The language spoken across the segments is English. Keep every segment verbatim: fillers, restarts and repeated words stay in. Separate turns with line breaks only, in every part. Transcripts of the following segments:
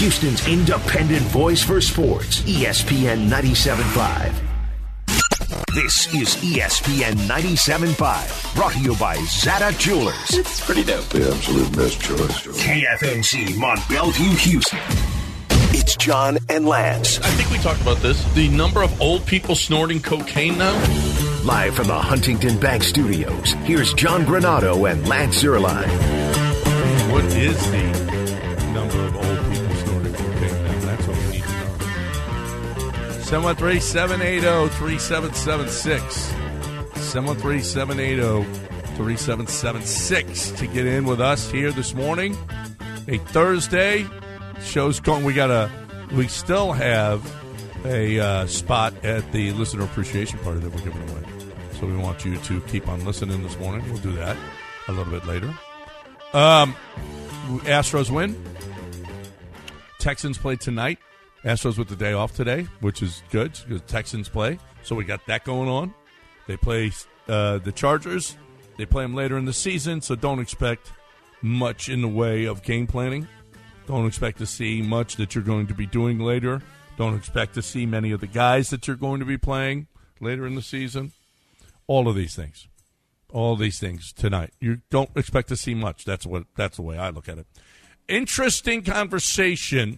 Houston's independent voice for sports, E S P N ninety-seven point five. This is E S P N ninety-seven point five, brought to you by Zada Jewelers.
It's pretty dope.
The absolute best choice.
K F N C, Mont Bellevue, Houston. It's John and Lance.
I think we talked about this. The number of old people snorting cocaine now.
Live from the Huntington Bank Studios, here's John Granado and Lance Zierlein.
What is the number of old people snorting cocaine now? That's what we need to know. seven one three, seven eight zero, three seven seven six. seven one three, seven eight zero, three seven seven six to get in with us here this morning. A Thursday. Show's going. We got a. We still have a uh, spot at the listener appreciation party that we're giving away. So we want you to keep on listening this morning. We'll do that a little bit later. Um, Astros win. Texans play tonight. Astros with the day off today, which is good because Texans play. So we got that going on. They play uh, the Chargers. They play them later in the season, so don't expect much in the way of game planning. Don't expect to see much that you're going to be doing later. Don't expect to see many of the guys that you're going to be playing later in the season. All of these things. All these things tonight. You don't expect to see much. That's what. That's the way I look at it. Interesting conversation.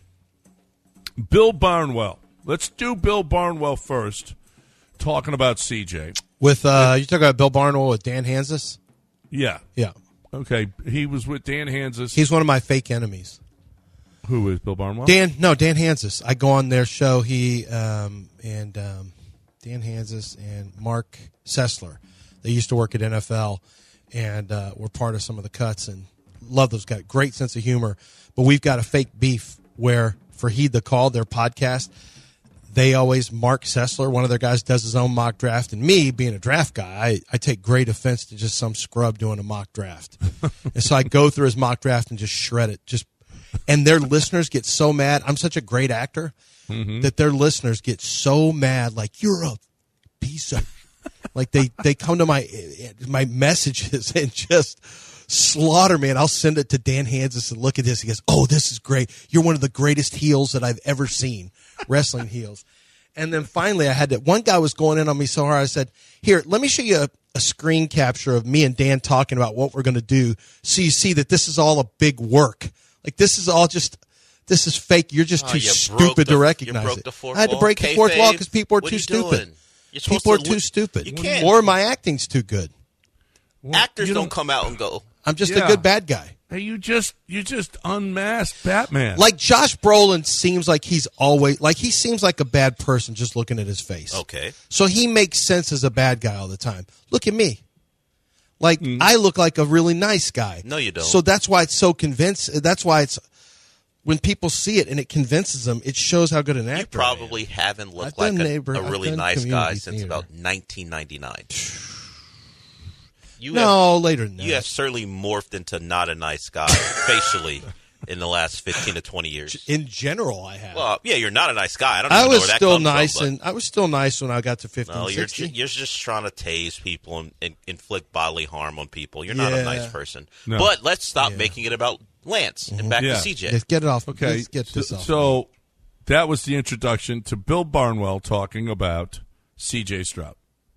Bill Barnwell. Let's do Bill Barnwell first, talking about C J.
With, uh, you talking about Bill Barnwell with Dan Hanzus?
Yeah.
Yeah.
Okay. He was with Dan Hanzus.
He's one of my fake enemies.
Who is Bill Barnwell?
Dan, no, Dan Hanzus. I go on their show. He um, and um, Dan Hanzus and Mark Sessler. They used to work at N F L and uh, were part of some of the cuts. And love those guys. Great sense of humor. But we've got a fake beef where for Heed the Call, their podcast, they always, Mark Sessler, one of their guys, does his own mock draft. And me, being a draft guy, I, I take great offense to just some scrub doing a mock draft. And so I go through his mock draft and just shred it, just and their listeners get so mad. I'm such a great actor mm-hmm. that their listeners get so mad, like, you're a piece of... Like, they, they come to my my messages and just slaughter me, and I'll send it to Dan Hanzus and look at this. He goes, oh, this is great. You're one of the greatest heels that I've ever seen, wrestling heels. And then finally I had to... One guy was going in on me so hard, I said, here, let me show you a, a screen capture of me and Dan talking about what we're going to do so you see that this is all a big work. Like, this is all just, this is fake. You're just
oh,
too
you
stupid
the,
to recognize
you broke
it.
The fourth
I had to break
wall.
the fourth
K-Fave.
wall because people are
what
too
are
stupid.
People
are
to,
too stupid.
You can't.
Or my acting's too good.
Well, Actors don't, don't come out and go,
I'm just
yeah.
a good bad guy.
Hey, you just you just unmasked Batman.
Like, Josh Brolin seems like he's always, like, he seems like a bad person just looking at his face.
Okay.
So he makes sense as a bad guy all the time. Look at me. Like, mm. I look like a really nice guy.
No, you don't.
So that's why it's so convincing. That's why it's, when people see it and it convinces them, it shows how good an actor
You probably haven't looked
I've
like a,
neighbor,
a really nice guy since
theater.
about nineteen ninety-nine. You
no,
have,
later than that.
You have certainly morphed into not a nice guy facially in the last fifteen to twenty years.
In general, I have.
Well, yeah, you're not a nice guy. I don't
I
even
was
know where that
still
comes
nice,
from,
and I was still nice when I got to fifteen,
no, you're
sixty.
ju- you're just trying to tase people and, and inflict bodily harm on people. You're not
yeah.
a nice person.
No.
But let's stop
yeah.
making it about Lance and
mm-hmm.
back
yeah.
to C J.
Let's get it off.
Okay,
Let's get this
so,
off.
So that was the introduction to Bill Barnwell talking about C J Stroud.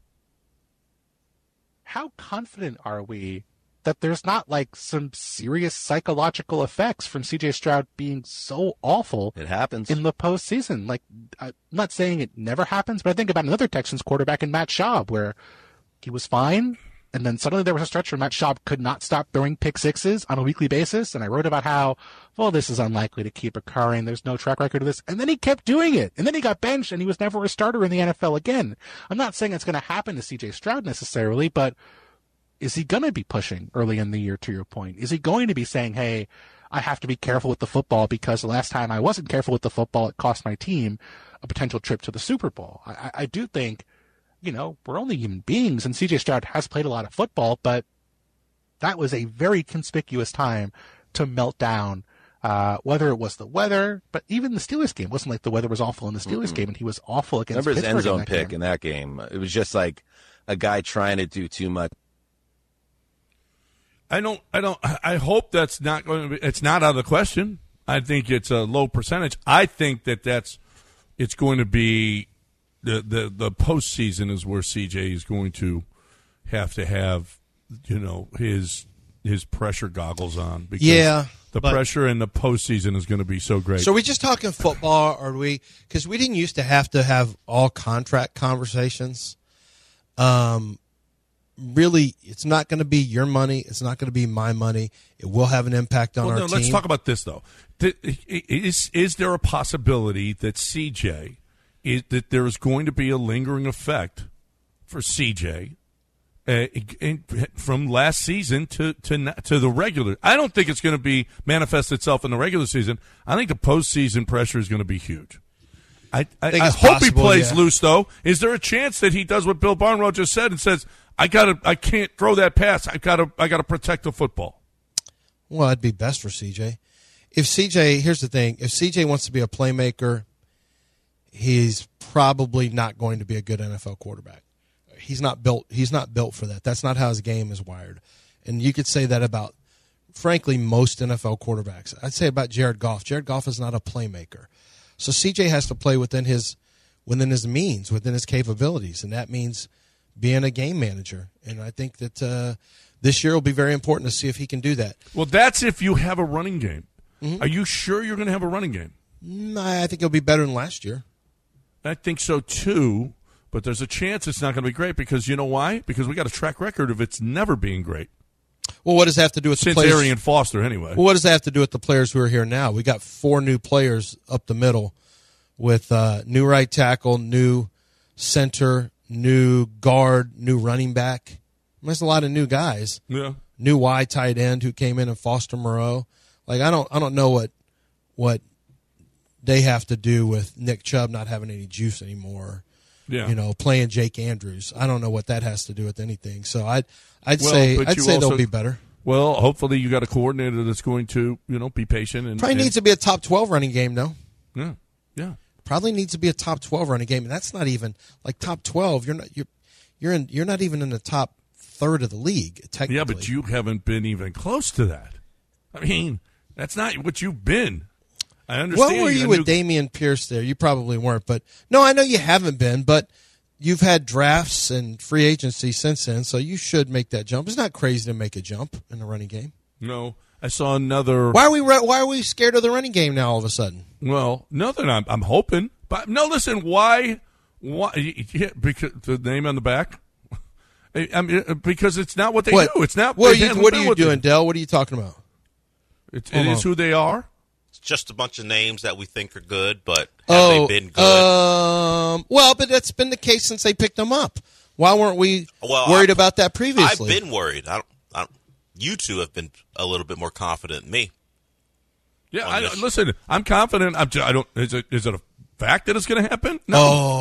How confident are we that there's not like some serious psychological effects from C J Stroud being so awful?
It happens
in the postseason. Like, I'm not saying it never happens, but I think about another Texans quarterback in Matt Schaub where he was fine, and then suddenly there was a stretch where Matt Schaub could not stop throwing pick sixes on a weekly basis, and I wrote about how, well, this is unlikely to keep occurring. There's no track record of this. And then he kept doing it. And then he got benched, and he was never a starter in the N F L again. I'm not saying it's going to happen to C J Stroud necessarily, but is he going to be pushing early in the year, to your point? Is he going to be saying, hey, I have to be careful with the football because the last time I wasn't careful with the football, it cost my team a potential trip to the Super Bowl? I, I do think, you know, we're only human beings, and C J Stroud has played a lot of football, but that was a very conspicuous time to melt down, uh, whether it was the weather, but even the Steelers game. It wasn't like the weather was awful in the Steelers mm-hmm. game, and he was awful against
Remember his
Pittsburgh
end zone
in
pick
game.
in that game? It was just like a guy trying to do too much.
I don't. I don't. I hope that's not going to be. It's not out of the question. I think it's a low percentage. I think that that's it's going to be the the the postseason is where C J is going to have to have, you know, his his pressure goggles on because
Yeah,
the
but-
pressure in the postseason is going to be so great.
So are we just talking football, or are we? Because we didn't used to have to have all contract conversations. Um, really, it's not going to be your money. It's not going to be my money. It will have an impact on
well,
our
no,
team.
let's talk about this though. Th- Is is there a possibility that C J is that there is going to be a lingering effect for C J uh, in, from last season to to to the regular? I don't think it's going to be manifest itself in the regular season. I think the postseason pressure is going to be huge. I, I,
think
I
it's
hope
possible,
he plays
yeah.
loose though. Is there a chance that he does what Bill Barnwell just said and says, "I gotta, I can't throw that pass. I gotta, I gotta protect the football."
Well, it'd be best for C J. If C J, here's the thing: if C J wants to be a playmaker, he's probably not going to be a good N F L quarterback. He's not built. He's not built for that. That's not how his game is wired. And you could say that about, frankly, most N F L quarterbacks. I'd say about Jared Goff. Jared Goff is not a playmaker. So C J has to play within his within his means, within his capabilities, and that means being a game manager. And I think that uh, this year will be very important to see if he can do that.
Well, that's if you have a running game.
Mm-hmm.
Are you sure you're going to have a running game?
Mm, I think it'll be better than last year.
I think so too, but there's a chance it's not going to be great because you know why? Because we got a track record of it's never being great.
Well, what does that have to do with
Since
the players?
Arian Foster, anyway.
Well, what does that have to do with the players who are here now? We got four new players up the middle with uh, new right tackle, new center, new guard, new running back. There's a lot of new guys.
Yeah.
New wide tight end who came in and Foster Moreau. Like I don't, I don't know what, what they have to do with Nick Chubb not having any juice anymore.
Yeah.
You know, playing Jake Andrews. I don't know what that has to do with anything. So I'd, I'd
Well,
say,
but
I'd
you
say
also-
they'll be better.
Well, hopefully you got a coordinator that's going to, you know, be patient and
Probably
and,
needs to be a top twelve running game, though.
Yeah. Yeah.
Probably needs to be a top twelve running game, and that's not even like top twelve. You're not you're you're in you're not even in the top third of the league technically.
Yeah, but you haven't been even close to that. I mean, that's not what you've been. I understand.
What were
you're
you
a
with
new-
Damian Pierce there? You probably weren't, but no, I know you haven't been, but you've had drafts and free agency since then, so you should make that jump. It's not crazy to make a jump in the running game.
No, I saw another.
Why are we why are we scared of the running game now all of a sudden?
Well, nothing. I'm, I'm hoping, but no. Listen, why? Why? Yeah, because the name on the back. I I mean, because it's not what they
What?
do. It's not.
What are
they
you
haven't
What are
been
you
what they-
doing, Dell? What are you talking about?
It, it
Hold
is
on.
who they are.
It's just a bunch of names that we think are good, but have
Oh,
they been good?
um, well, but that's been the case since they picked them up. Why weren't we
Well,
worried
I-
about that
I've
previously?
been worried. I don't, I don't, you two have been a little bit more confident than me.
Yeah,
On
I,
this.
listen. I'm confident. I'm. Just, I don't. Is it? Is it a fact that it's going to happen? No.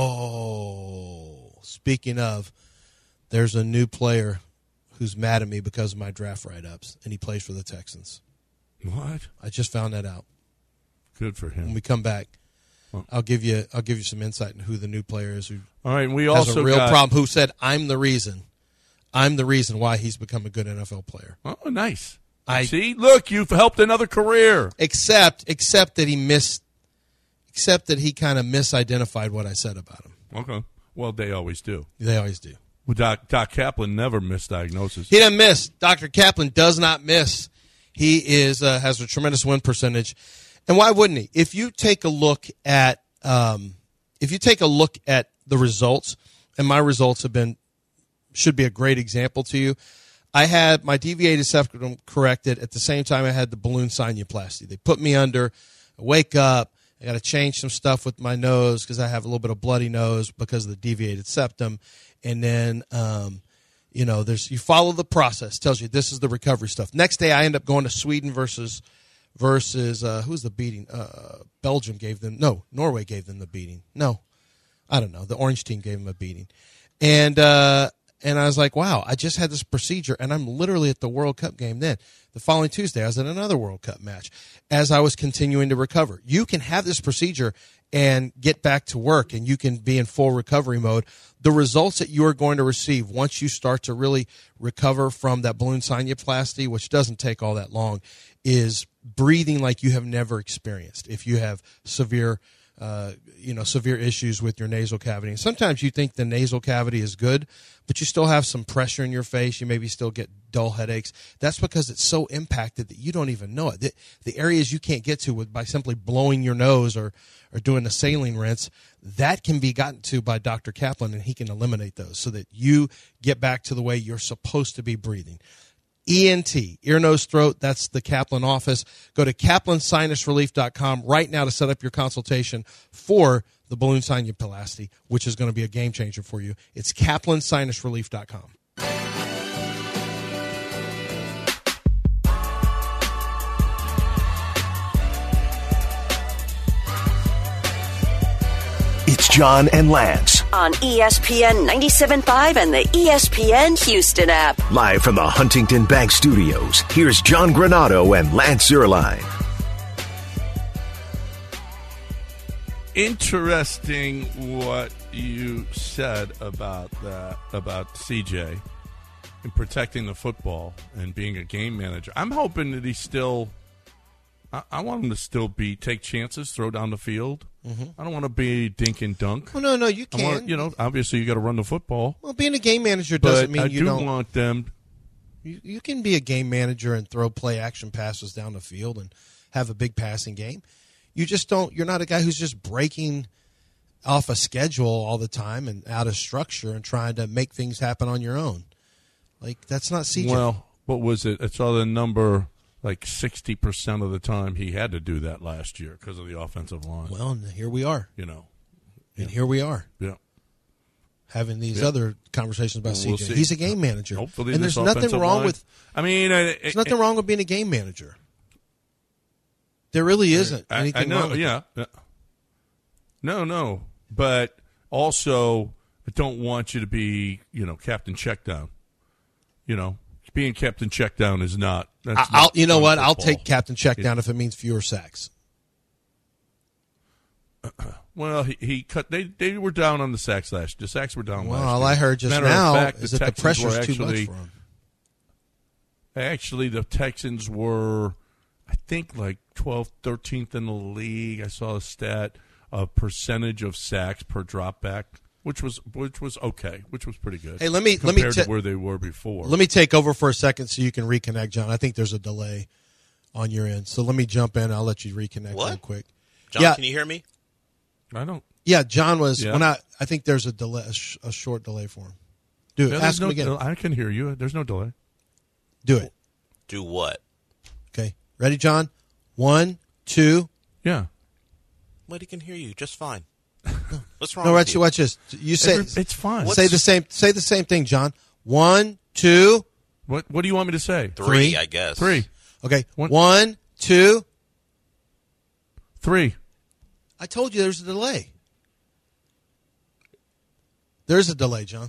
Oh, speaking of, there's a new player who's mad at me because of my draft write-ups, and he plays for the Texans.
What?
I just found that out.
Good for
When
him.
we come back, I'll give you I'll give you some insight into who the new player is who
All right. And we
has
also
a real
got,
problem. Who said I'm the reason? I'm the reason why he's become a good N F L player.
Oh, nice.
I-
see. Look, you've helped another career.
Except except that he missed, except that he kind of misidentified what I said about him.
Okay. Well, they always do.
They always do.
Well, Doc, Doc Kaplan never misdiagnosis.
He doesn't miss. Doctor Kaplan does not miss. He is uh, has a tremendous win percentage, and why wouldn't he? If you take a look at um, if you take a look at the results, and my results have been should be a great example to you. I had my deviated septum corrected at the same time I had the balloon sinuplasty. They put me under. I wake up. I got to change some stuff with my nose because I have a little bit of bloody nose because of the deviated septum, and then. Um, You know, there's you follow the process. Tells you this is the recovery stuff. Next day, I end up going to Sweden versus versus uh, who's the beating? Uh, Belgium gave them no. Norway gave them the beating. No, I don't know. The orange team gave them a beating, and uh, and I was like, wow, I just had this procedure, and I'm literally at the World Cup game. Then the following Tuesday, I was at another World Cup match. As I was continuing to recover, you can have this procedure and get back to work, and you can be in full recovery mode. The results that you are going to receive once you start to really recover from that balloon sinuplasty, which doesn't take all that long, is breathing like you have never experienced. If you have severe, uh, you know, severe issues with your nasal cavity, and sometimes you think the nasal cavity is good, but you still have some pressure in your face. You maybe still get dull headaches. That's because it's so impacted that you don't even know it. The, the areas you can't get to with by simply blowing your nose or or doing a saline rinse, that can be gotten to by Doctor Kaplan, and he can eliminate those so that you get back to the way you're supposed to be breathing. E N T, ear, nose, throat, that's the Kaplan office. Go to kaplan sinus relief dot com right now to set up your consultation for the balloon sinuplasty, which is going to be a game changer for you. It's kaplan sinus relief dot com.
It's John and Lance.
On E S P N ninety-seven point five and the E S P N Houston app.
Live from the Huntington Bank Studios, here's John Granato and Lance Zierlein.
Interesting what you said about that, about C J and protecting the football and being a game manager. I'm hoping that he's still I, I want him to still be take chances, throw down the field. Mm-hmm. I don't want to be dink and dunk.
Well, no, no, you
I
can.
want, you know, obviously you got to run the football.
Well, being a game manager doesn't
but
mean
I
you
do
don't
want them.
You, you can be a game manager and throw play action passes down the field and have a big passing game. You just don't. You're not a guy who's just breaking off a schedule all the time and out of structure and trying to make things happen on your own. Like that's not C J.
Well, what was it? I saw the number. Like sixty percent of the time he had to do that last year because of the offensive line.
Well, and here we are.
You know.
And
yeah.
here we are.
Yeah.
Having these
yeah.
other conversations about
we'll
C J.
see.
He's a game manager.
Hopefully
and
this
there's nothing
offensive
wrong
line,
with
I mean, I,
There's nothing wrong with being a game manager. There really isn't
I,
anything
I know,
wrong with
yeah.
that.
No, no. But also I don't want you to be, you know, Captain Checkdown. You know. Being Captain Checkdown is not. That's
I'll,
not
you know what?
football.
I'll take Captain Checkdown if it means fewer sacks.
Well, he, he cut. They they were down on the sacks last. The sacks were down.
Well,
last
all
year.
I heard just
Matter
now
of fact,
is
the
that the
Texans
pressure's
were
too much
actually,
for him.
Actually, the Texans were, I think, like twelfth, thirteenth in the league. I saw a stat of percentage of sacks per drop back. Which was which was okay, which was pretty good.
Hey, let me
compared
let me
to
ta-
where they were before.
Let me take over for a second so you can reconnect, John. I think there's a delay on your end, so let me jump in. I'll let you reconnect
What?
real quick.
John,
yeah.
can you hear me?
I don't.
Yeah, John was
Yeah.
when I. I think there's a delay, a, sh- a short delay for him. Do it.
Yeah,
Ask
there's
him
no,
again.
I can hear you. There's no delay.
Do it.
Do what?
Okay, ready, John? One, two.
Yeah.
But he can hear you just fine. What's wrong
No,
with
watch,
you?
watch this. You say
Every- it's fine.
Say the same. Say the same thing, John. One, two,
What What do you want me to say?
Three,
Three.
I guess.
Three.
okay.
One-
One, two.
Three.
I told you there's a delay. There's a delay, John.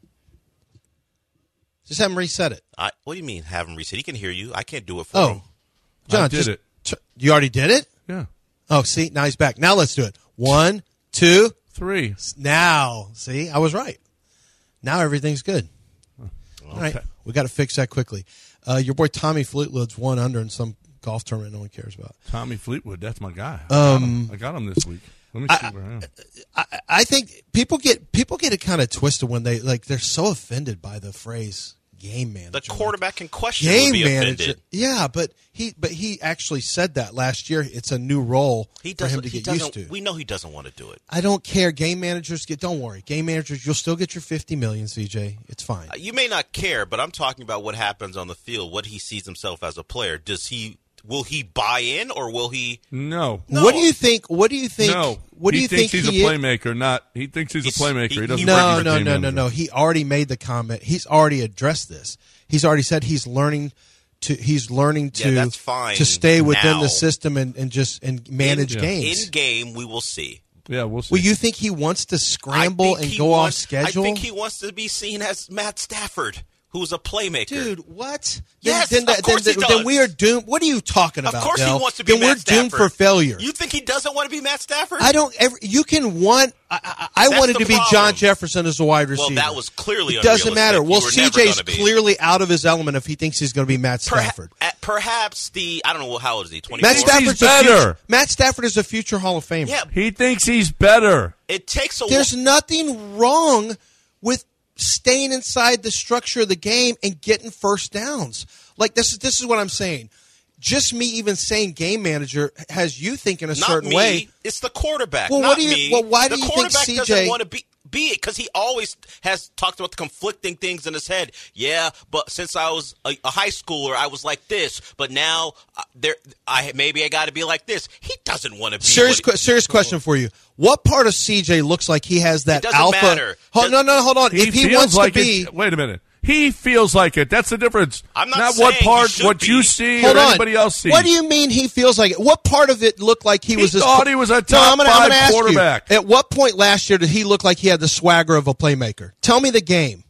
Just have him reset it.
I, what do you mean have him reset? He can hear you. I can't do it for
Oh,
him.
John,
I did
just,
it.
t- you already did it?
Yeah.
Oh, see, now he's back. Now let's do it. One, two.
Three.
Now, see, I was right. Now everything's good. All right, we got to fix that quickly. Uh, your boy Tommy Fleetwood's one under in some golf tournament no one cares about.
Tommy Fleetwood, that's my guy.
Um,
I, got him. I got him this week. Let me see
I-
where I am.
I, I think people get people get it kind of twisted when they like they're so offended by the phrase game manager.
The quarterback in question
game
would be
manager.
offended.
Yeah, but he but he actually said that last year. It's a new role
He
for him
doesn't.
to
He
get
doesn't.
used to.
We know he doesn't want to do it.
I don't care. Game managers get. Don't worry. Game managers, you'll still get your fifty million. C J, it's fine.
Uh, You may not care, but I'm talking about what happens on the field. What he sees himself as a player. Does he? Will he buy in, or will he?
No.
No.
What do you think? What do you think?
No.
What do
he
you
thinks
think
he's
he
a
is?
playmaker, not he thinks he's,
He's-
a playmaker. He,
he-
doesn't
he-
think
No,
he's a
no,
game
no, no,
manager.
no. He already made the comment. He's already addressed this. He's already said he's learning to. He's learning to.
Yeah, that's fine
to stay within
now.
the system and, and just and manage
in,
games.
In game, we will see.
Yeah, we'll see.
Well, you think he wants to
I
scramble
think
and
he
go
wants,
off schedule?
I think he wants to be seen as Matt Stafford. who's a playmaker.
Dude, what?
Yes,
then, then,
of course
then,
he
then,
does.
then we are doomed. What are you talking about,
Of course
Del?
he wants to be
Then
Matt
we're
Stafford.
doomed for failure.
You think he doesn't want to be Matt Stafford?
I don't ever. You can want. I, I, I
That's
wanted
the
to be
problem.
John Jefferson as a wide receiver.
Well, that was clearly
It doesn't
unrealistic.
matter. Well,
You were
C
never
J's
gonna be.
clearly out of his element if he thinks he's going to be Matt
Perha-
Stafford.
at- perhaps the I don't know how old is he? twenty-four?
Matt Stafford's
He's
a
better.
future, Matt Stafford is a future Hall of Famer.
Yeah,
He thinks he's better.
it takes a
There's
wh-
nothing wrong with staying inside the structure of the game and getting first downs. Like this is this is what I'm saying. Just me even saying game manager has you thinking a
not
certain
me.
way.
It's the quarterback.
Well,
not
what do you-
me.
well, why do
the
you think
quarterback
C J
doesn't want to be be it because he always has talked about the conflicting things in his head. Yeah, but since I was a, a high schooler, I was like this. But now uh, there, I maybe I got to be like this. He doesn't want to be.
Serious,
what he-
que- serious question for you. What part of C J looks like he has that
It doesn't
alpha?
matter.
Hold, no, no, hold on.
He
if he
feels
wants
like
to be,
it. Wait a minute. He feels like it. That's the difference.
I'm not
what
saying he
part,
should
what
be.
you see
hold
or
on.
anybody else sees.
What do you mean he feels like it? What part of it looked like he,
He
was? this
thought he was a
no,
top
I'm gonna,
five
I'm gonna ask
quarterback.
You, at what point last year did he look like he had the swagger of a playmaker? Tell me the game.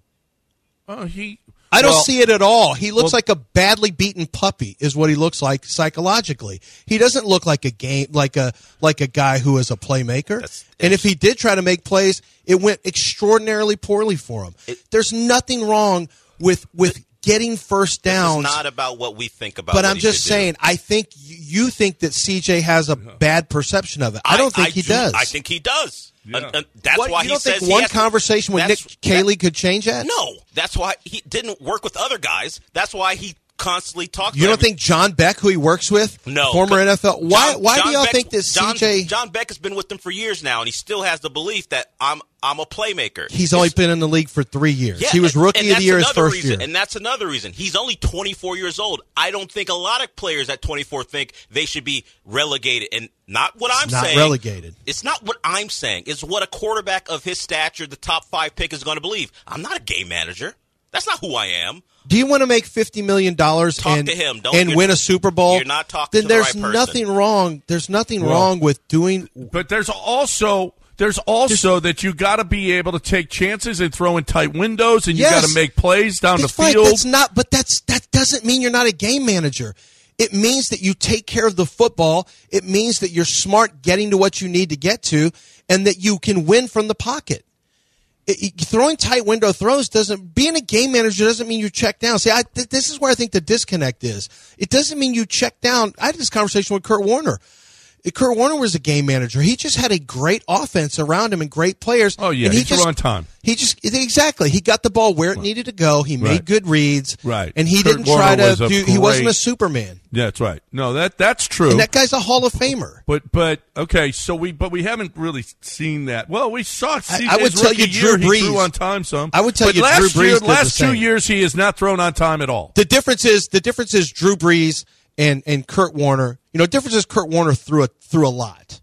Oh, he.
I don't
well,
see it at all. He looks
well-
like a badly beaten puppy, is what he looks like psychologically. He doesn't look like a game, like a like a guy who is a playmaker.
That's-
and if he did try to make plays, it went extraordinarily poorly for him.
It-
There's nothing wrong with with getting first downs.
It's not about what we think about.
But
what
I'm
he
just
should do.
saying, I think you you think that C J has a bad perception of it. I don't think he
do-
does.
I think he does.
Yeah.
And- and that's
What,
why
you
he
don't
says
think
he
one
has to-
conversation with Nick
that's-
Cayley could change that?
No, that's why he didn't work with other guys. That's why he constantly talks.
You
to
don't
every-
think John Beck, who he works with,
No,
former N F L, why
John-
why
John
do y'all
Beck's-
think that
John,
C J?
John Beck has been with them for years now, and he still has the belief that I'm I'm a playmaker.
He's only
It's-
been in the league for three years.
Yeah,
he was
and-
rookie
and
of the
that's
year his
another
first
reason,
year.
and that's another reason. He's only twenty-four years old. I don't think a lot of players at twenty-four think they should be relegated, and not what I'm
not
saying.
relegated.
It's not what I'm saying. It's what a quarterback of his stature, the top five pick, is going to believe. I'm not a game manager. That's not who I am.
Do you want to make fifty million dollars
Talk
and,
to him. Don't-
and
you're-
win a Super Bowl?
you're not talking
then
to the
there's
right person.
nothing wrong. There's nothing
Well-
wrong with doing.
But there's also there's also that you got to be able to take chances and throw in tight windows, and you
Yes.
got to make plays down
That's
the
fine.
field.
That's not. But that's that doesn't mean you're not a game manager. It means that you take care of the football. It means that you're smart getting to what you need to get to, and that you can win from the pocket. It, it- throwing tight window throws doesn't. Being a game manager doesn't mean you check down. See, I, th- this is where I think the disconnect is. It doesn't mean you check down. I had this conversation with Kurt Warner. Kurt Warner was a game manager. He just had a great offense around him and great players.
Oh, yeah,
and
he threw
just,
on time.
He just exactly. He got the ball where it needed to go. He made
Right.
good reads.
Right.
And he
Kurt
didn't try
Warner was
to
a
do. He wasn't a
great-
Superman.
Yeah, that's right. No, that that's true.
And that guy's a Hall of Famer.
But but okay, so we but we haven't really seen that. Well, we saw C J's
I would tell
rookie
you Drew
year, he
Brees-
threw on time some.
I would tell
but
you
last
Drew Brees
year,
did the
last two
same.
years he has not thrown on time at all.
The difference is the difference is Drew Brees and and Kurt Warner. You know, the difference is Kurt Warner threw a threw a lot.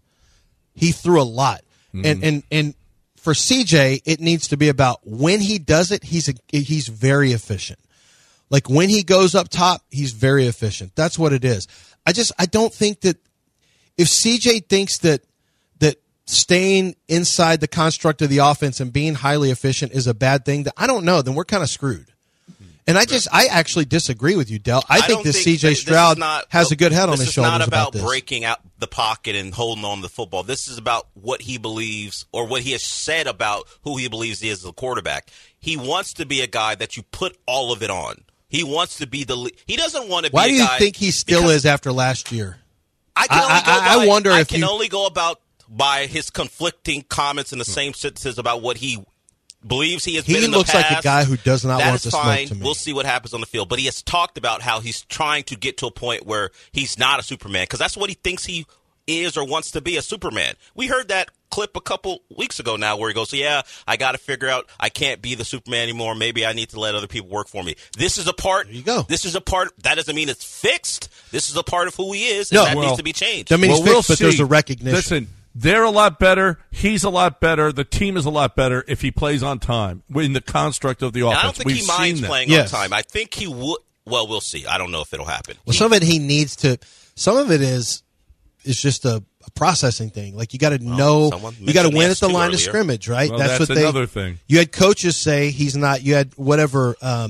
He threw a lot,
Mm-hmm.
and and and for C J, it needs to be about when he does it. He's a, he's very efficient. Like when he goes up top, he's very efficient. That's what it is. I just I don't think that if C J thinks that that staying inside the construct of the offense and being highly efficient is a bad thing, that I don't know. Then we're kind of screwed. And I just, I actually disagree with you, Del. I,
I
think
don't
that
think
C J
that- this is
Stroud
not-
has a good head on
this
his
is
shoulders
not about,
about this.
breaking out the pocket and holding on to the football. This is about what he believes or what he has said about who he believes he is as a quarterback. He wants to be a guy that you put all of it on. He wants to be the le- he doesn't want to be
Why
a
do you
guy-
think he still
because
is after last year?
I can only
I-
go
I- I
by,
wonder
I
if
can
you-
only go about by his conflicting comments in the same sentences about what he believes he has
He
been in the
looks like a
past.
guy who does not
That
want
is
to smoke
fine.
to me.
We'll see what happens on the field. But he has talked about how he's trying to get to a point where he's not a Superman because that's what he thinks he is or wants to be, a Superman. We heard that clip a couple weeks ago now where he goes, yeah, I got to figure out I can't be the Superman anymore. Maybe I need to let other people work for me. This is a part.
There you go.
This is a part. That doesn't mean it's fixed. This is a part of who he is, and
No,
that
well,
needs to be changed.
that means
well,
fixed,
we'll
but
see.
there's a recognition.
Listen, they're a lot better. He's a lot better. The team is a lot better if he plays on time in the construct of the
And
offense.
I don't think
We've
he minds
seen that.
playing
Yes.
on time. I think he would. Well, we'll see. I don't know if it'll happen.
Well,
He-
some of it he needs to. Some of it is is just a, a processing thing. Like you got to know,
someone
you got to
mentioned
win
the
at the
S two
line of
earlier.
scrimmage, right?
Well,
that's,
that's
what they.
another thing.
You had coaches say he's not. You had whatever um,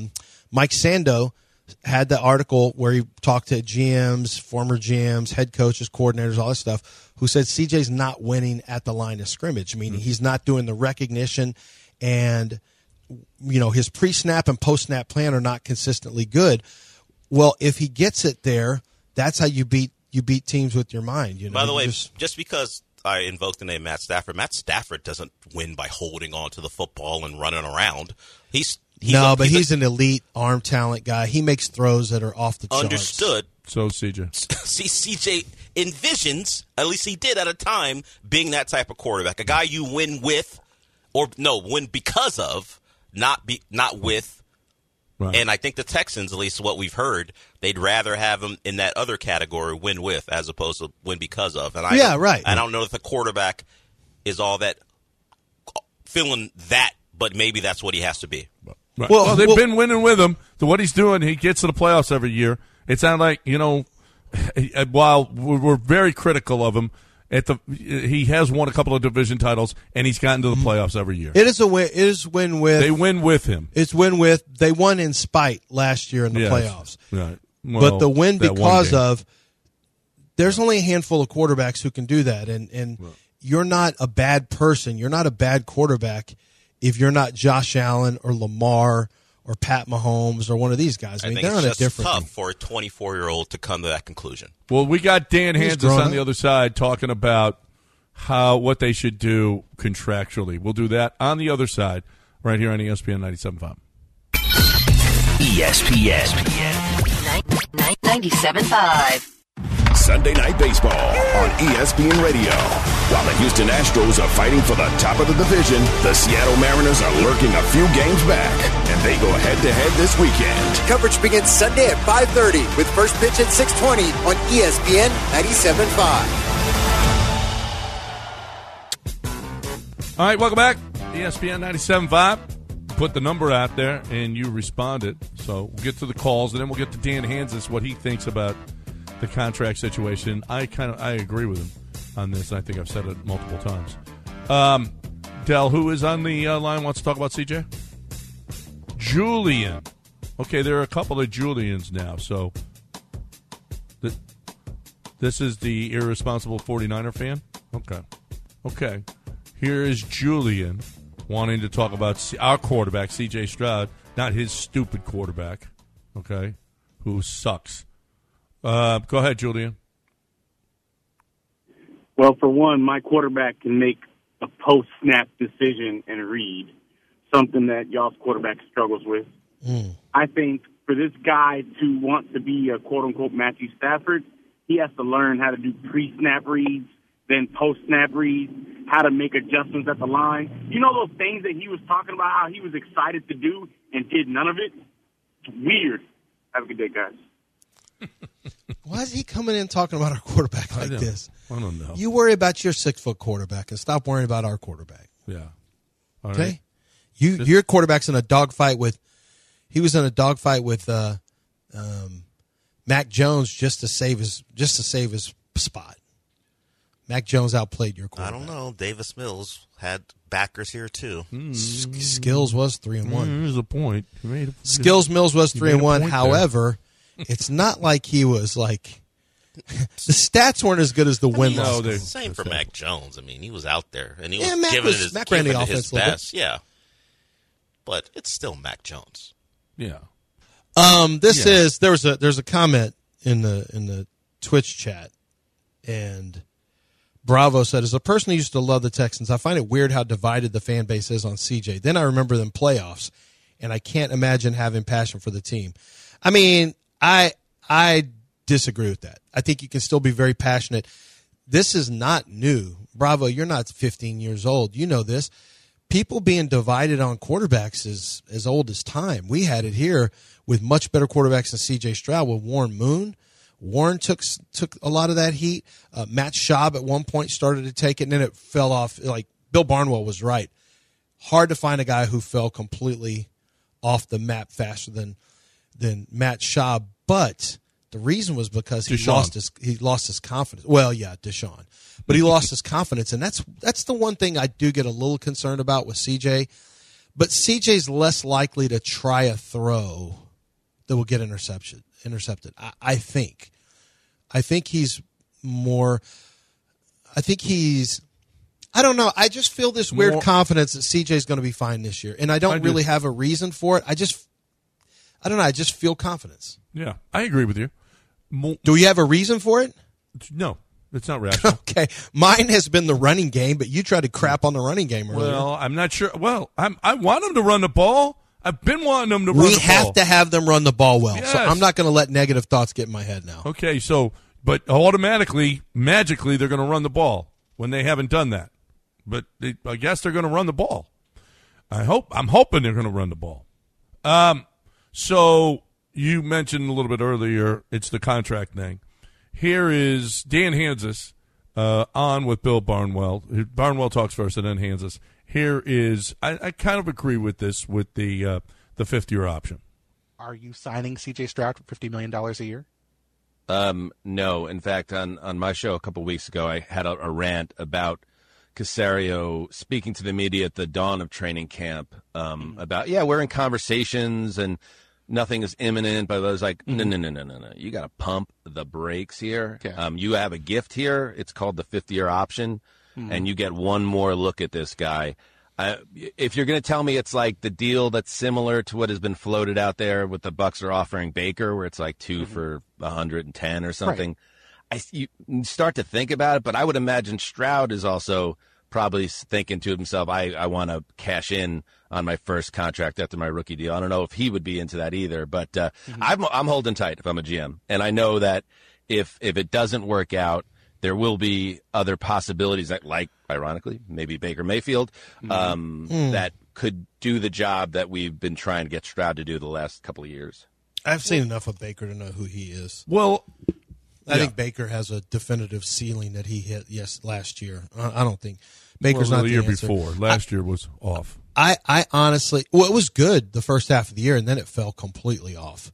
Mike Sando had the article where he talked to G Ms, former G Ms, head coaches, coordinators, all this stuff, who said C J's not winning at the line of scrimmage, meaning mm-hmm. he's not doing the recognition, and you know his pre-snap and post-snap plan are not consistently good. Well, if he gets it there, that's how you beat you beat teams with your mind. You know?
By the way,
just,
just because I invoked the name Matt Stafford, Matt Stafford doesn't win by holding on to the football and running around. He's He's
no,
a,
but
he's,
he's
a,
an elite arm talent guy. He makes throws that are off the charts.
Understood.
So C J.
See, C J envisions, at least he did at a time, being that type of quarterback. A guy you win with, or no, win because of, not be, not with. Right. And I think the Texans, at least what we've heard, they'd rather have him in that other category, win with, as opposed to win because of. And I
yeah, right.
I don't know if the quarterback is all that feeling that, but maybe that's what he has to be.
Right. Well, well, they've well, been winning with him. So what he's doing, he gets to the playoffs every year. It sounds like, you know, while we're very critical of him, at the he has won a couple of division titles, and he's gotten to the playoffs every year.
It is a win. It is win with.
They win with him.
It's win with. They won in spite last year in the
yes.
playoffs.
Right. Well,
but the win because of, there's only a handful of quarterbacks who can do that, and and right. you're not a bad person. You're not a bad quarterback if you're not Josh Allen or Lamar or Pat Mahomes or one of these guys. I,
I
mean,
think
they're
it's
on
just
a different
tough
thing.
for a twenty-four-year-old to come to that conclusion.
Well, we got Dan Hansis on the other side talking about how what they should do contractually. We'll do that on the other side right here on E S P N ninety-seven point five.
E S P N
ninety-seven point five.
Sunday Night Baseball on E S P N Radio. While the Houston Astros are fighting for the top of the division, the Seattle Mariners are lurking a few games back, and they go head-to-head this weekend.
Coverage begins Sunday at five thirty with first pitch at six twenty on E S P N ninety-seven point five.
All right, welcome back. E S P N ninety-seven point five. Put the number out there, and you responded. So we'll get to the calls, and then we'll get to Dan Hansis, what he thinks about the contract situation. I kind of I agree with him on this. I think I've said it multiple times. Um, Del, who is on the uh, line, wants to talk about C J? Julian. Okay, there are a couple of Julians now. So th- this is the irresponsible forty-niner fan? Okay. Okay. Here is Julian wanting to talk about C- our quarterback, C J Stroud, not his stupid quarterback, okay, who sucks. Uh, go ahead, Julian.
Well, for one, my quarterback can make a post-snap decision and read, something that y'all's quarterback struggles with. Mm. I think for this guy to want to be a quote-unquote Matthew Stafford, he has to learn how to do pre-snap reads, then post-snap reads, how to make adjustments at the line. You know those things that he was talking about, how he was excited to do and did none of it? It's weird. Have a good day, guys.
Why is he coming in talking about our quarterback like
I
this?
I don't know.
You worry about your six-foot quarterback and stop worrying about our quarterback.
Yeah. All
okay?
Right.
You, Just, your quarterback's in a dogfight with – he was in a dogfight with uh, um, Mac Jones just to save his just to save his spot. Mac Jones outplayed your quarterback.
I don't know. Davis Mills had backers here too.
Mm. S- Skills was three and one.
Mm, there's a point. A,
Skills Mills was three and one. However, it's not like he was like the stats weren't as good as the win.
No,
loss.
the same for Mac Jones. I mean, he was out there and he was
yeah, Mac
giving
was,
it his,
Mac ran the
giving
offense
his best. Yeah, but it's still Mac Jones.
Yeah.
Um. This
yeah.
is there was a there's a comment in the in the Twitch chat, and Bravo said, as a person who used to love the Texans, I find it weird how divided the fan base is on C J. Then I remember them playoffs, and I can't imagine having passion for the team. I mean, I I disagree with that. I think you can still be very passionate. This is not new. Bravo, you're not fifteen years old. You know this. People being divided on quarterbacks is as old as time. We had it here with much better quarterbacks than C J Stroud with Warren Moon. Warren took took a lot of that heat. Uh, Matt Schaub at one point started to take it, and then it fell off. Like Bill Barnwell was right. Hard to find a guy who fell completely off the map faster than than Matt Schaub. But the reason was because he
Deshaun.
lost his he lost his confidence. Well, yeah, Deshaun, but he lost his confidence, and that's that's the one thing I do get a little concerned about with C J. But C J's less likely to try a throw that will get intercepted. Intercepted. I, I think. I think he's more. I think he's. I don't know. I just feel this weird
More,
confidence that C J is going to be fine this year, and I don't
I
really
do.
have a reason for it. I just, I don't know. I just feel confidence.
Yeah, I agree with you. More,
Do we have a reason for it?
no, it's not rational.
Okay, mine has been the running game, but you tried to crap on the running game earlier.
Well, I'm not sure. Well, I'm, I want them to run the ball. I've been wanting them to run
we
the
have
ball.
to have them run the ball well.
Yes.
So I'm not going to let negative thoughts get in my head now.
Okay, so but automatically, magically, they're going to run the ball when they haven't done that. But they, I guess they're going to run the ball. I hope. I'm hoping they're going to run the ball. Um. So you mentioned a little bit earlier. It's the contract thing. Here is Dan Hanzus uh, on with Bill Barnwell. Barnwell talks first, and then Hanzus. Here is I, I kind of agree with this with the uh, the fifth year option.
Are you signing C J Stroud for fifty million dollars a year?
Um, no. In fact, on, on my show a couple weeks ago, I had a, a rant about Caserio speaking to the media at the dawn of training camp um, about, yeah, we're in conversations and nothing is imminent, but I was like, no, no, no, no, no, no. You got to pump the brakes here.
Yeah.
Um, you have a gift here. It's called the fifth-year option, mm-hmm. and you get one more look at this guy. Uh, if you're going to tell me it's like the deal that's similar to what has been floated out there with the Bucs are offering Baker, where it's like two mm-hmm. for one hundred ten or something, right. I, you start to think about it, but I would imagine Stroud is also probably thinking to himself, I, I want to cash in on my first contract after my rookie deal. I don't know if he would be into that either, but uh, mm-hmm. I'm, I'm holding tight if I'm a G M. And I know that if if it doesn't work out, there will be other possibilities, that, like, ironically, maybe Baker Mayfield, mm-hmm. um, mm. that could do the job that we've been trying to get Stroud to do the last couple of years.
I've seen enough of Baker to know who he is.
Well,
I
yeah.
think Baker has a definitive ceiling that he hit, yes, last year. I, I don't think Baker's
well,
not
the
the
year
answer.
before. Last
I,
year was off.
I, I honestly, well, it was good the first half of the year, and then it fell completely off.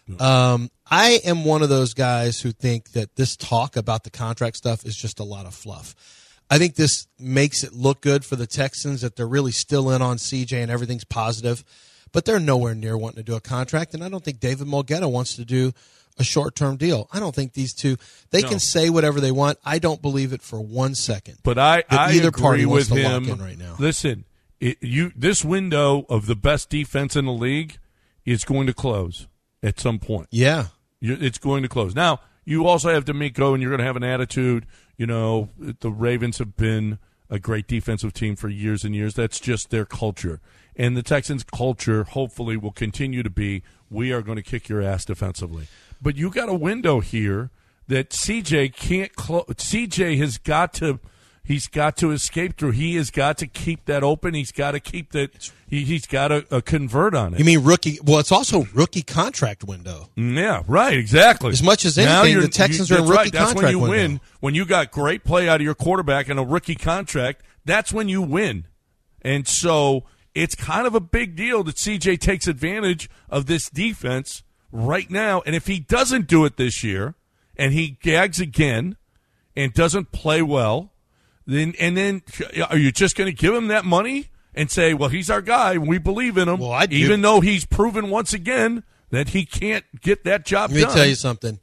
Um, I am one of those guys who think that this talk about the contract stuff is just a lot of fluff. I think this makes it look good for the Texans that they're really still in on C J and everything's positive, but they're nowhere near wanting to do a contract, and I don't think David Mulgeta wants to do a short-term deal. I don't think these two, they no. can say whatever they want. I don't believe it for one second.
But I, I
either
agree
party
with
wants to
him.
lock in right now.
Listen, it, you this window of the best defense in the league is going to close at some point.
Yeah.
You, it's going to close. Now, you also have D'Amico, and you're going to have an attitude. You know, the Ravens have been a great defensive team for years and years. That's just their culture. And the Texans' culture, hopefully, will continue to be, we are going to kick your ass defensively. But you got a window here that C J can't close. C J has got to, he's got to escape through. He has got to keep that open. He's got to keep that. He, he's got to uh, convert on it.
You mean rookie? Well, it's also rookie contract window.
Yeah, right. Exactly.
As much as anything, the Texans
you,
are in rookie
right. That's
contract
when you
window.
win. When you got great play out of your quarterback and a rookie contract, that's when you win. And so it's kind of a big deal that C J takes advantage of this defense right now. And if he doesn't do it this year and he gags again and doesn't play well, then and then are you just going to give him that money and say, well, he's our guy, we believe in him,
well, I do.
even though he's proven once again that he can't get that job
done? Let me
done.
tell you something.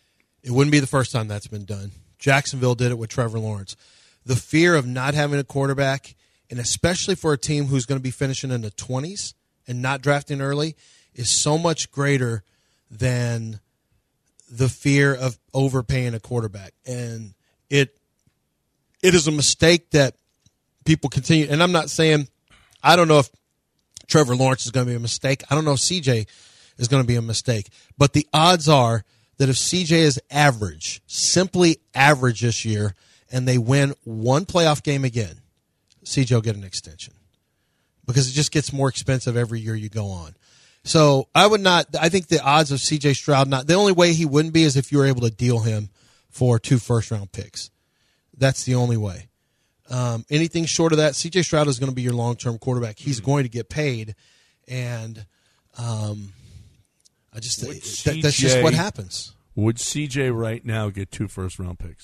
It wouldn't be the first time that's been done. Jacksonville did it with Trevor Lawrence. The fear of not having a quarterback, and especially for a team who's going to be finishing in the twenties and not drafting early, is so much greater than the fear of overpaying a quarterback. And it it is a mistake that people continue. And I'm not saying, I don't know if Trevor Lawrence is going to be a mistake. I don't know if C J is going to be a mistake. But the odds are that if C J is average, simply average this year, and they win one playoff game again, C J will get an extension. Because it just gets more expensive every year you go on. So I would not. I think the odds of C J Stroud not. The only way he wouldn't be is if you were able to deal him for two first round picks. That's the only way. Um, anything short of that, C J Stroud is going to be your long term quarterback. He's mm-hmm. going to get paid, and um, I just that, that's just what happens.
Would C J right now get two first round picks?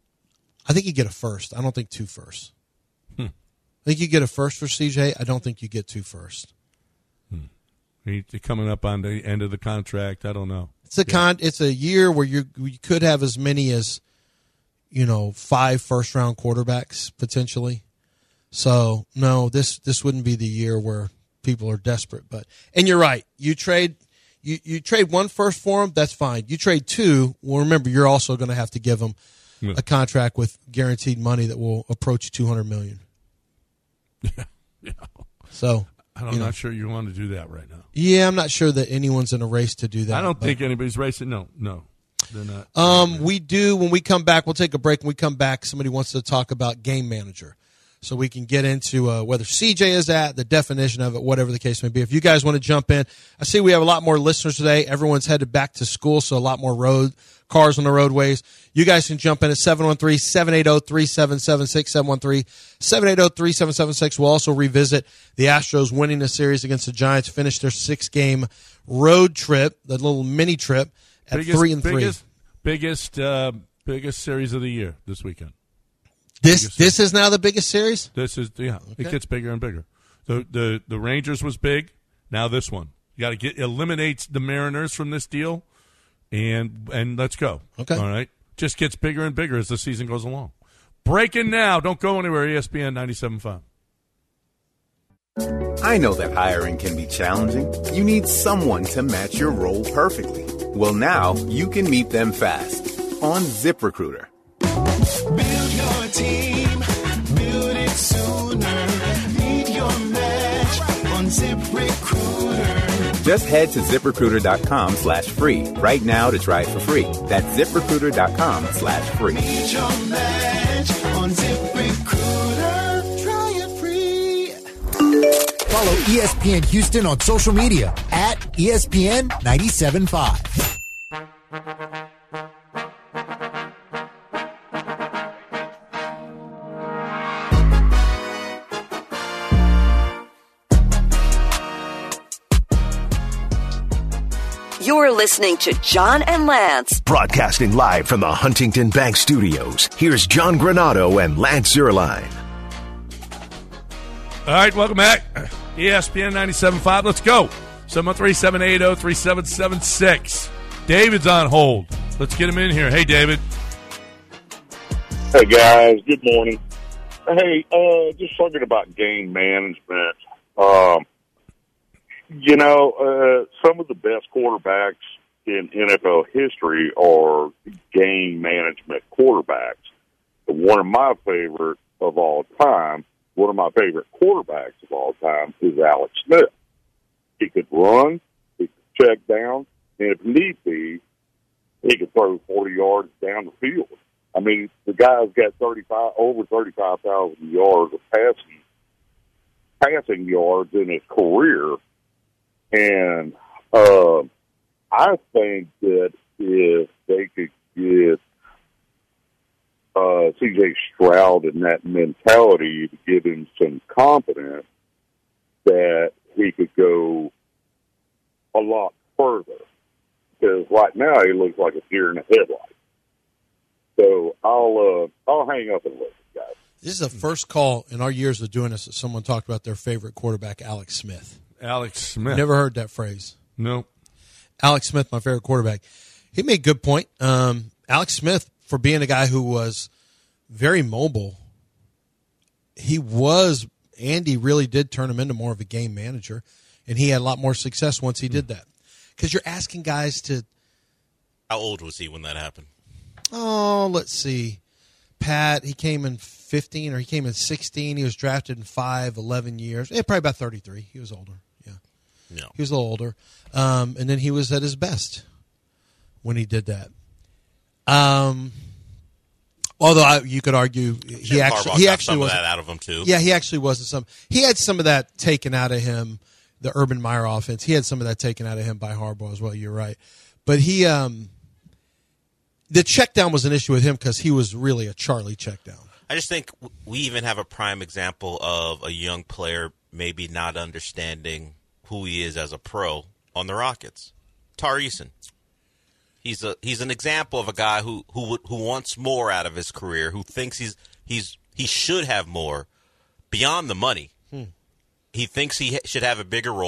I think you get a first. I don't think two firsts.
Hmm.
I think you get a first for C J. I don't think you get two first.
Hmm. He's coming up on the end of the contract. I don't know.
It's a con. It's a year where you you could have as many as, you know, five first round quarterbacks potentially. So no, this this wouldn't be the year where people are desperate. But and you're right. You trade you you trade one first for him. That's fine. You trade two. Well, remember you're also going to have to give him yeah. a contract with guaranteed money that will approach two hundred million.
Yeah. Yeah.
So
I'm
you know.
not sure you want to do that right now.
Yeah, I'm not sure that anyone's in a race to do that.
I don't
but.
think anybody's racing. No, no, they're not.
Um, we do when we come back. We'll take a break. When we come back, somebody wants to talk about game manager, so we can get into uh, whether C J is at the definition of it, whatever the case may be. If you guys want to jump in, I see we have a lot more listeners today. Everyone's headed back to school, so a lot more road cars on the roadways. You guys can jump in at seven one three, seven eight zero, three seven seven six, seven one three, seven eight zero, three seven seven six. We'll also revisit the Astros winning the series against the Giants, finish their six-game road trip, the little mini trip at
biggest,
three and three.
Biggest, biggest, uh, biggest series of the year this weekend.
This
biggest
this
series.
is now the biggest series?
This is yeah.
Okay.
It gets bigger and bigger. The the the Rangers was big. Now this one, you got to get eliminate the Mariners from this deal. And and let's go.
Okay.
All right. Just gets bigger and bigger as the season goes along. Breaking now. Don't go anywhere. E S P N ninety-seven point
five. I know that hiring can be challenging. You need someone to match your role perfectly. Well, now you can meet them fast on ZipRecruiter.
Build your team. Build it sooner. Meet your match on ZipRecruiter.
Just head to ZipRecruiter.com slash free right now to try it for free. That's ZipRecruiter.com slash free.
Meet your match on ZipRecruiter. Try it free.
Follow E S P N Houston on social media at E S P N ninety-seven point five.
You're listening to John and Lance.
Broadcasting live from the Huntington Bank Studios. Here's John Granado and Lance Zierlein.
All right, welcome back. E S P N ninety-seven point five. Let's go. seven one three, seven eight zero, three seven seven six. David's on hold. Let's get him in here. Hey, David.
Hey, guys. Good morning. Hey, uh, just talking about game management. Um, You know, uh, some of the best quarterbacks in N F L history are game management quarterbacks. One of my favorite of all time, one of my favorite quarterbacks of all time is Alex Smith. He could run, he could check down, and if need be, he could throw forty yards down the field. I mean, the guy's got thirty-five over thirty-five thousand yards of passing passing yards in his career. And uh, I think that if they could get uh, C J Stroud in that mentality to give him some confidence, that he could go a lot further. Because right now he looks like a deer in a headlight. So I'll uh, I'll hang up and listen, guys.
This is the first call in our years of doing this that someone talked about their favorite quarterback, Alex Smith.
Alex Smith.
Never heard that phrase.
No.
Alex Smith, my favorite quarterback. He made a good point. Um, Alex Smith, for being a guy who was very mobile, he was, Andy really did turn him into more of a game manager, and he had a lot more success once he did that. Because you're asking guys to...
How old was he when that happened?
Oh, let's see. Pat, he came in fifteen or he came in sixteen. He was drafted in five, eleven years. Yeah, probably about thirty-three. He was older. Yeah.
No.
He was a little older. Um, and then he was at his best when he did that. Um, although I, you could argue he
Jim
actually
Harbaugh
he
got
actually
some
was
of that out of him too.
Yeah, he actually wasn't some. He had some of that taken out of him. The Urban Meyer offense. He had some of that taken out of him by Harbaugh as well. You're right, but he um, the check down was an issue with him because he was really a Charlie check down.
I just think we even have a prime example of a young player maybe not understanding who he is as a pro on the Rockets. Tari Eason. He's a he's an example of a guy who who who wants more out of his career, who thinks he's he's he should have more beyond the money. Hmm. He thinks he should have a bigger role.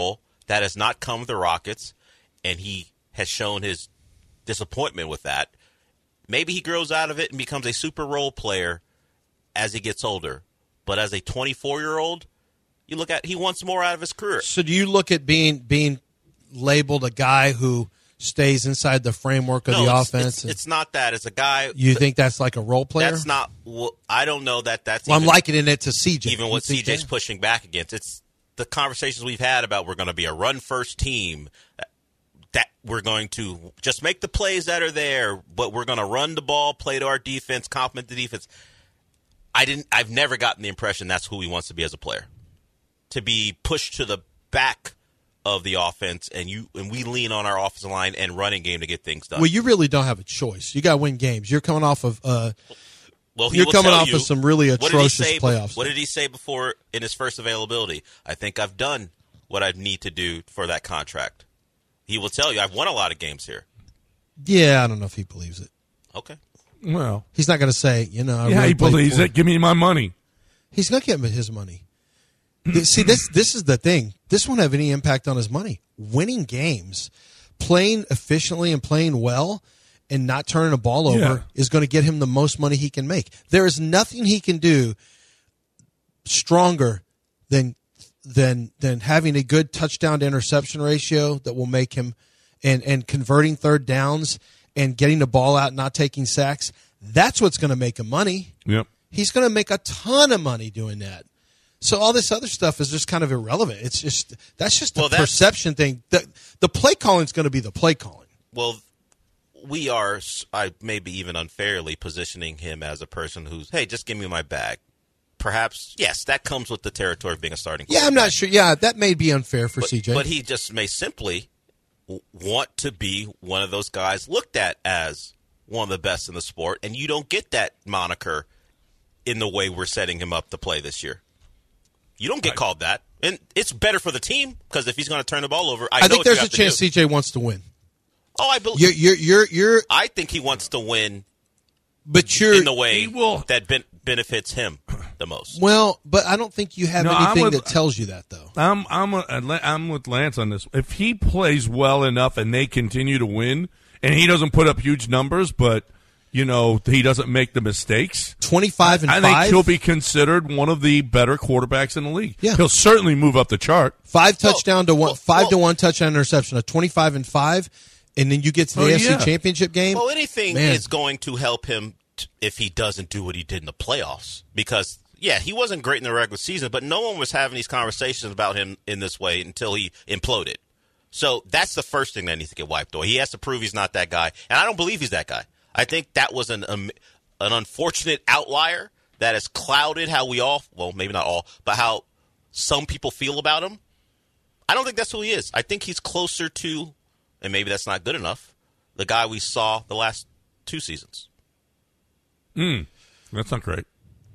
That has not come with the Rockets, and he has shown his disappointment with that. Maybe he grows out of it and becomes a super role player as he gets older. But as a twenty-four-year-old, you look at he wants more out of his career.
So do you look at being being labeled a guy who stays inside the framework of
no,
the
it's,
offense?
It's, it's not that. It's a guy.
You think that's like a role player?
That's not. Well, I don't know that that's.
Well,
even,
I'm likening it to C J.
Even
You
what
think
C J's
that?
pushing back against. It's the conversations we've had about we're going to be a run-first team. That we're going to just make the plays that are there, but we're going to run the ball, play to our defense, complement the defense. I didn't. I've never gotten the impression that's who he wants to be as a player. To be pushed to the back of the offense, and you and we lean on our offensive line and running game to get things done.
Well, you really don't have a choice. You got to win games. You're coming off of. Uh,
well, he
you're
will
coming
tell
off
you,
of some really
what did he
atrocious
say,
playoffs.
What did he say before in his first availability? I think I've done what I need to do for that contract. He will tell you, I've won a lot of games here.
Yeah, I don't know if he believes it.
Okay.
Well,
he's not going to say, you know. I
yeah,
really
he
played
believes
for-
it. Give me my money.
He's not getting his money. See, this this is the thing. This won't have any impact on his money. Winning games, playing efficiently and playing well, and not turning the ball over
Yeah.
is going to get him the most money he can make. There is nothing he can do stronger than than than having a good touchdown to interception ratio that will make him and and converting third downs and getting the ball out and not taking sacks. That's what's going to make him money.
Yep.
He's going to make a ton of money doing that. So all this other stuff is just kind of irrelevant. It's just that's just a
Well, that's-
perception thing. The, the play calling is going to be the play calling.
Well, we are, I maybe even unfairly positioning him as a person who's, hey, just give me my bag. Perhaps, yes, that comes with the territory of being a starting
Yeah, I'm not sure. Yeah, that may be unfair for
but,
C J.
But he just may simply w- want to be one of those guys looked at as one of the best in the sport, and you don't get that moniker in the way we're setting him up to play this year. You don't get called that. And it's better for the team because if he's going to turn the ball over, I,
I
know
think
what
there's
you
a
have to
chance
do.
C J wants to win.
Oh, I believe
You're, you're, you're, you're,
I think he wants to win,
but you're
in the way that ben- benefits him the most.
well, but I don't think you have
No, I'm
anything
with-
that tells you that though.
I'm I'm a, I'm with Lance on this. If he plays well enough and they continue to win, and he doesn't put up huge numbers, but you know he doesn't make the mistakes.
twenty-five and
I
five.
think he'll be considered one of the better quarterbacks in the league.
Yeah.
He'll certainly move up the chart.
Five touchdown to one, five to one touchdown interception, a twenty-five and five, and then you get to the
Oh,
A F C
yeah.
Championship game.
Well, anything
Man.
is going to help him t- if he doesn't do what he did in the playoffs. Because, yeah, he wasn't great in the regular season, but no one was having these conversations about him in this way until he imploded. So that's the first thing that needs to get wiped away. He has to prove he's not that guy, and I don't believe he's that guy. I think that was an um, an unfortunate outlier that has clouded how we all, well, maybe not all, but how some people feel about him. I don't think that's who he is. I think he's closer to, and maybe that's not good enough, the guy we saw the last two seasons.
Mm, that's not great.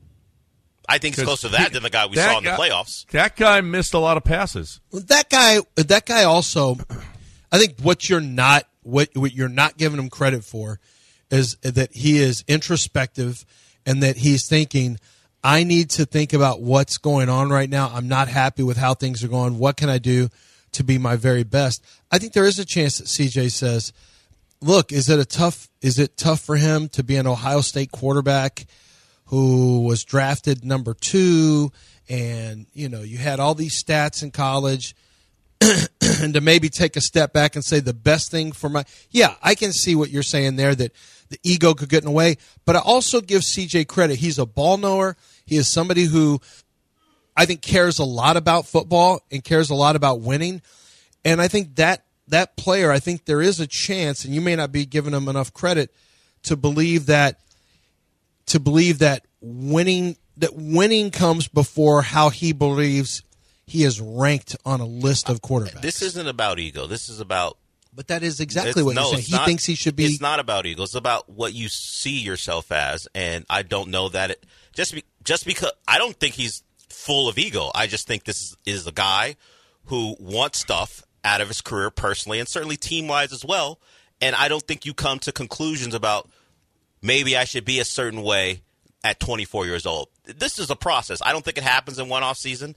I think he's
'Cause
closer to that
he-
than the guy we
that
saw in the
guy-
playoffs.
That guy missed a lot of passes.
That guy, that guy also, I think what you're not, what, what you're not giving him credit for is that he is introspective and that he's thinking, I need to think about what's going on right now. I'm not happy with how things are going. What can I do to be my very best? I think there is a chance that C J says, look, is it a tough, is it tough for him to be an Ohio State quarterback who was drafted number two, and you know you had all these stats in college, and to maybe take a step back and say the best thing for my yeah, I can see what you're saying there, that the ego could get in the way, but I also give C J credit. He's a ball knower. He is somebody who I think cares a lot about football and cares a lot about winning, and I think that that player, I think there is a chance, and you may not be giving him enough credit to believe that. To believe that winning that winning comes before how he believes he is ranked on a list of quarterbacks.
This isn't about ego. This is about.
But that is exactly
It's-
what
no,
you're saying.
it's
He
not-
thinks he should be.
It's not about ego. It's about what you see yourself as, and I don't know that it just be, just because I don't think he's full of ego. I just think this is, is a guy who wants stuff out of his career personally and certainly team wise as well. And I don't think you come to conclusions about maybe I should be a certain way at twenty-four years old. This is a process. I don't think it happens in one off season.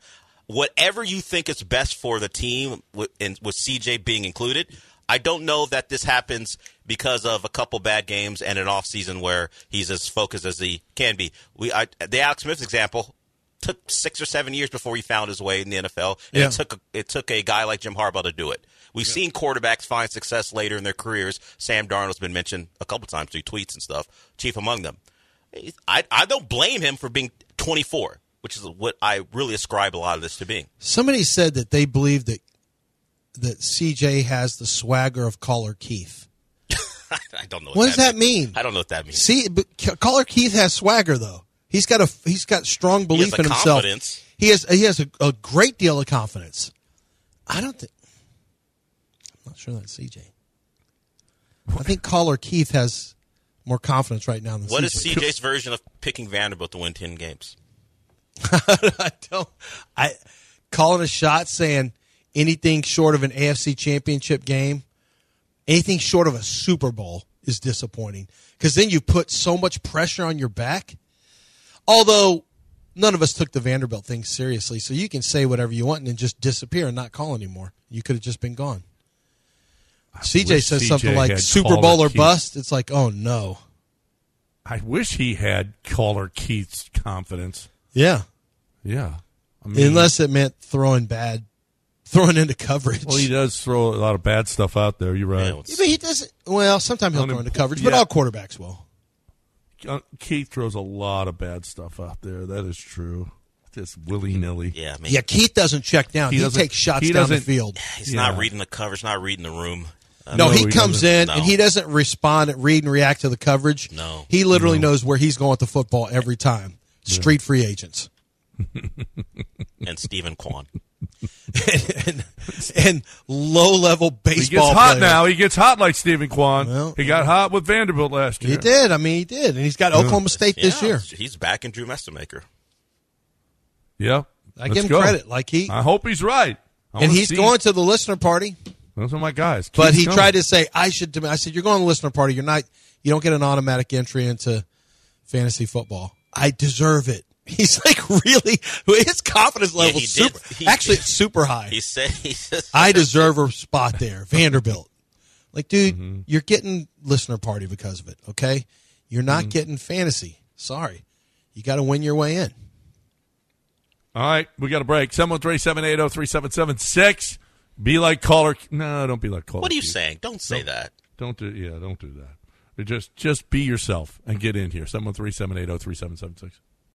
whatever you think is best for the team, with, and with C J being included, I don't know that this happens because of a couple bad games and an off season where he's as focused as he can be. We, I, the Alex Smith example took six or seven years before he found his way in the N F L, and
Yeah.
it took a, it took a guy like Jim Harbaugh to do it. We've yeah. seen quarterbacks find success later in their careers. Sam Darnold's been mentioned a couple times through tweets and stuff, chief among them. I, I don't blame him for being twenty-four, which is what I really ascribe a lot of this to being.
Somebody said that they believe that that C J has the swagger of Caller Keith.
I don't know. What,
what does that
means.
mean?
I don't know what that means.
See, but Caller Keith has swagger though. He's got a he's got strong belief in himself.
Confidence.
He has he has a, a great deal of confidence. I don't think. I'm not sure that's C J. I think Caller Keith has more confidence right now than
what
C J.
What is C J's version of picking Vanderbilt to win ten games?
I don't. I calling a shot, saying anything short of an A F C Championship game, anything short of a Super Bowl is disappointing because then you put so much pressure on your back. Although none of us took the Vanderbilt thing seriously, so you can say whatever you want and then just disappear and not call anymore. You could have just been gone.
I
C J says
C J
something like Super Bowl or bust. It's like, oh no.
I wish he had Caller Keith's confidence.
Yeah.
Yeah. I mean,
unless it meant throwing bad, throwing into coverage.
Well, he does throw a lot of bad stuff out there. You're right.
Yeah, but he doesn't. Well, sometimes he'll throw into coverage, yeah. but all quarterbacks will.
Keith throws a lot of bad stuff out there. That is true. Just willy-nilly.
Yeah, I mean,
yeah, Keith doesn't check down. He, he takes shots he down the field.
He's
yeah.
not reading the coverage, not reading the room.
Uh, no, he, he comes in
no.
and he doesn't respond, read and react to the coverage.
No.
He literally
no.
knows where he's going with the football every time. Street yeah. free agents.
And Stephen Kwan.
and, and, and low-level baseball
He gets hot
player.
now. He gets hot like Stephen Kwan.
Well,
he got hot with Vanderbilt last year.
He did. I mean, he did. And he's got yeah. Oklahoma State
yeah,
this year.
He's back in Drew Messamaker.
Yeah.
I
Let's
give him
go.
credit. Like he,
I hope he's right. I
and he's
see.
going to the listener party.
Those are my guys.
But
Keith's
he
coming.
tried to say, I should. I said, you're going to the listener party. You're not. You don't get an automatic entry into fantasy football. I deserve it. He's like really. His confidence level
yeah,
is super.
He,
actually, it's super high.
He said, he says,
I deserve a spot there, Vanderbilt. Like, dude,
mm-hmm.
you're getting listener party because of it. Okay, you're not
mm-hmm.
getting fantasy. Sorry, you got to win your way in.
All right, we got a break. seven one three, seven eight zero, three seven seven six. Be like caller. No, don't be like caller.
What are you
Keith.
saying? Don't say
don't,
that.
Don't do. Yeah, don't do that. Just, just be yourself and get in here. seven one three, seven eight zero, three seven seven six.